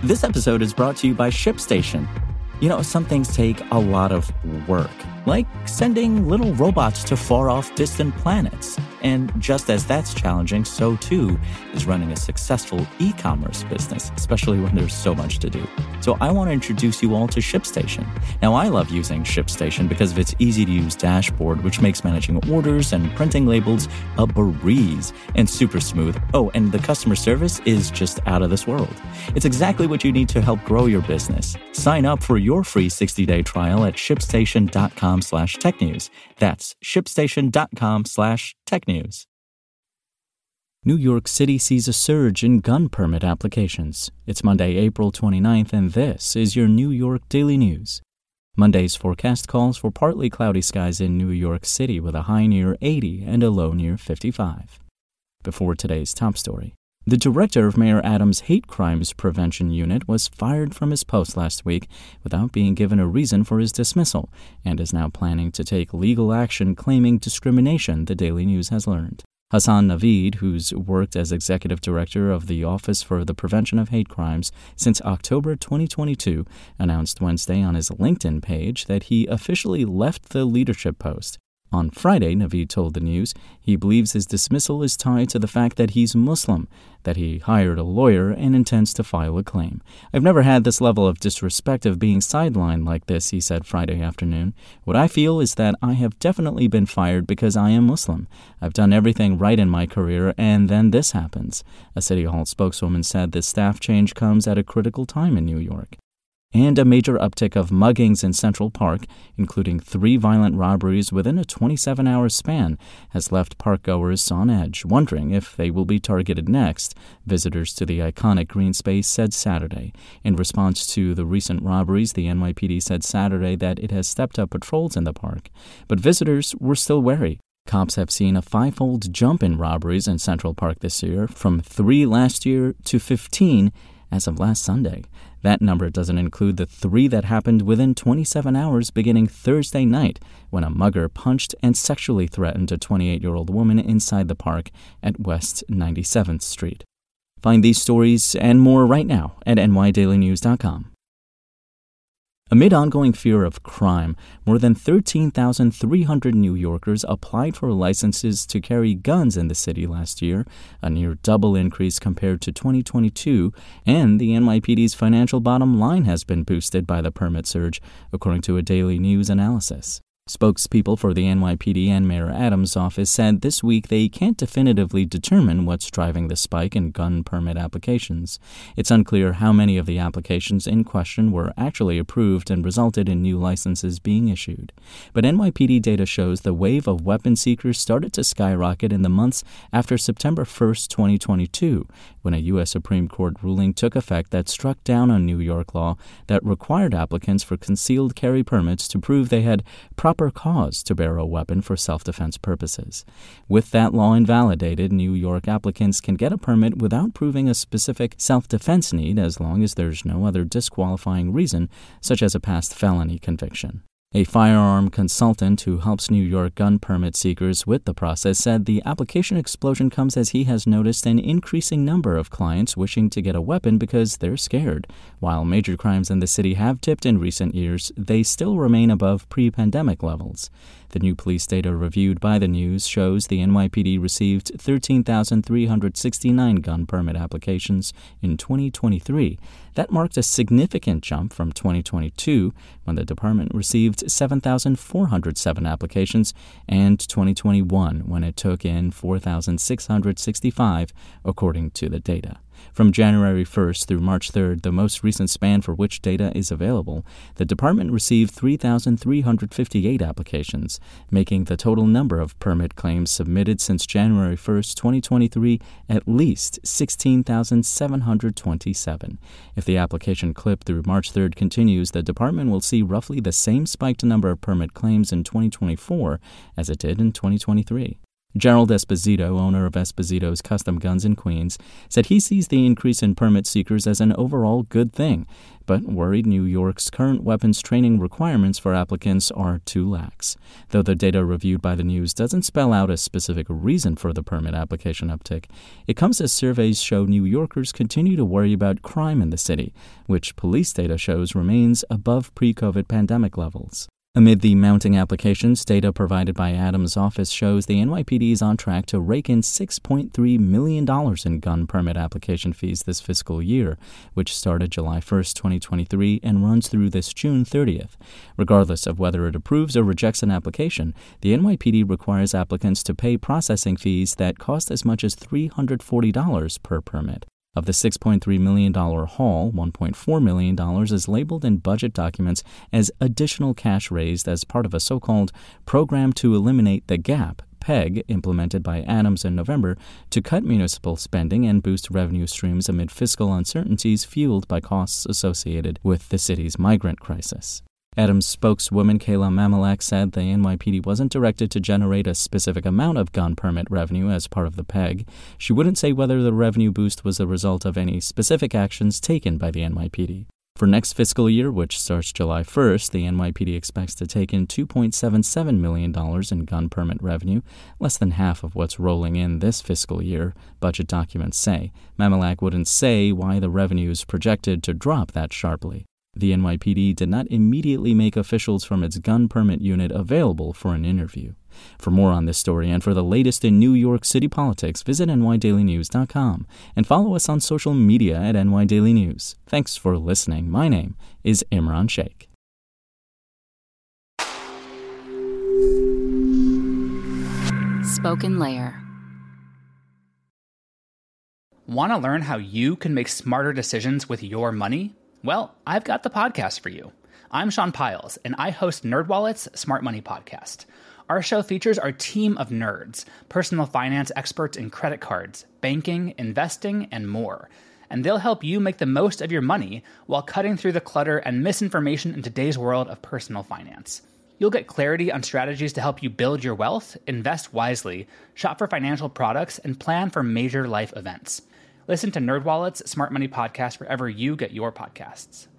This episode is brought to you by ShipStation. You know, some things take a lot of work, like sending little robots to far-off distant planets. And just as that's challenging, so too is running a successful e-commerce business, especially when there's so much to do. So I want to introduce you all to ShipStation. Now, I love using ShipStation because of its easy-to-use dashboard, which makes managing orders and printing labels a breeze and super smooth. Oh, and the customer service is just out of this world. It's exactly what you need to help grow your business. Sign up for your free 60-day trial at shipstation.com/technews. That's shipstation.com/technews. New York City sees a surge in gun permit applications. It's Monday, April 29th, and this is your New York Daily News. Monday's forecast calls for partly cloudy skies in New York City with a high near 80 and a low near 55. Before today's top story, the director of Mayor Adams' Hate Crimes Prevention Unit was fired from his post last week without being given a reason for his dismissal and is now planning to take legal action claiming discrimination, the Daily News has learned. Hassan Navid, who's worked as executive director of the Office for the Prevention of Hate Crimes since October 2022, announced Wednesday on his LinkedIn page that he officially left the leadership post. On Friday, Navid told the News he believes his dismissal is tied to the fact that he's Muslim, that he hired a lawyer and intends to file a claim. "I've never had this level of disrespect of being sidelined like this," he said Friday afternoon. "What I feel is that I have definitely been fired because I am Muslim. I've done everything right in my career, and then this happens." A City Hall spokeswoman said the staff change comes at a critical time in New York. And a major uptick of muggings in Central Park, including 3 violent robberies within a 27-hour span, has left parkgoers on edge, wondering if they will be targeted next, visitors to the iconic green space said Saturday. In response to the recent robberies, the NYPD said Saturday that it has stepped up patrols in the park, but visitors were still wary. Cops have seen a 5-fold jump in robberies in Central Park this year, from 3 last year to 15 as of last Sunday. That number doesn't include the 3 that happened within 27 hours beginning Thursday night when a mugger punched and sexually threatened a 28-year-old woman inside the park at West 97th Street. Find these stories and more right now at nydailynews.com. Amid ongoing fear of crime, more than 13,300 New Yorkers applied for licenses to carry guns in the city last year, a near double increase compared to 2022, and the NYPD's financial bottom line has been boosted by the permit surge, according to a Daily News analysis. Spokespeople for the NYPD and Mayor Adams' office said this week they can't definitively determine what's driving the spike in gun permit applications. It's unclear how many of the applications in question were actually approved and resulted in new licenses being issued. But NYPD data shows the wave of weapon seekers started to skyrocket in the months after September 1st, 2022, when a U.S. Supreme Court ruling took effect that struck down a New York law that required applicants for concealed carry permits to prove they had proper cause to bear a weapon for self-defense purposes. With that law invalidated, New York applicants can get a permit without proving a specific self-defense need as long as there's no other disqualifying reason, such as a past felony conviction. A firearm consultant who helps New York gun permit seekers with the process said the application explosion comes as he has noticed an increasing number of clients wishing to get a weapon because they're scared. While major crimes in the city have dipped in recent years, they still remain above pre-pandemic levels. The new police data reviewed by the News shows the NYPD received 13,369 gun permit applications in 2023. That marked a significant jump from 2022, when the department received 7,407 applications, and 2021, when it took in 4,665, according to the data. From January 1st through March 3rd, the most recent span for which data is available, the department received 3,358 applications, making the total number of permit claims submitted since January 1st, 2023 at least 16,727. If the application clip through March 3rd continues, the department will see roughly the same spiked number of permit claims in 2024 as it did in 2023. Gerald Esposito, owner of Esposito's Custom Guns in Queens, said he sees the increase in permit seekers as an overall good thing, but worried New York's current weapons training requirements for applicants are too lax. Though the data reviewed by the News doesn't spell out a specific reason for the permit application uptick, it comes as surveys show New Yorkers continue to worry about crime in the city, which police data shows remains above pre-COVID pandemic levels. Amid the mounting applications, data provided by Adams' office shows the NYPD is on track to rake in $6.3 million in gun permit application fees this fiscal year, which started July 1, 2023 and runs through this June 30th. Regardless of whether it approves or rejects an application, the NYPD requires applicants to pay processing fees that cost as much as $340 per permit. Of the $6.3 million haul, $1.4 million is labeled in budget documents as additional cash raised as part of a so-called Program to Eliminate the Gap, PEG, implemented by Adams in November to cut municipal spending and boost revenue streams amid fiscal uncertainties fueled by costs associated with the city's migrant crisis. Adams spokeswoman Kayla Mamalak said the NYPD wasn't directed to generate a specific amount of gun permit revenue as part of the PEG. She wouldn't say whether the revenue boost was the result of any specific actions taken by the NYPD. For next fiscal year, which starts July 1st, the NYPD expects to take in $2.77 million in gun permit revenue, less than half of what's rolling in this fiscal year, budget documents say. Mamalak wouldn't say why the revenue is projected to drop that sharply. The NYPD did not immediately make officials from its gun permit unit available for an interview. For more on this story and for the latest in New York City politics, visit nydailynews.com and follow us on social media at nydailynews. Thanks for listening. My name is Imran Sheikh. SpokenLayer. Want to learn how you can make smarter decisions with your money? Well, I've got the podcast for you. I'm Sean Piles, and I host NerdWallet's Smart Money Podcast. Our show features our team of nerds, personal finance experts in credit cards, banking, investing, and more. And they'll help you make the most of your money while cutting through the clutter and misinformation in today's world of personal finance. You'll get clarity on strategies to help you build your wealth, invest wisely, shop for financial products, and plan for major life events. Listen to NerdWallet's Smart Money Podcast wherever you get your podcasts.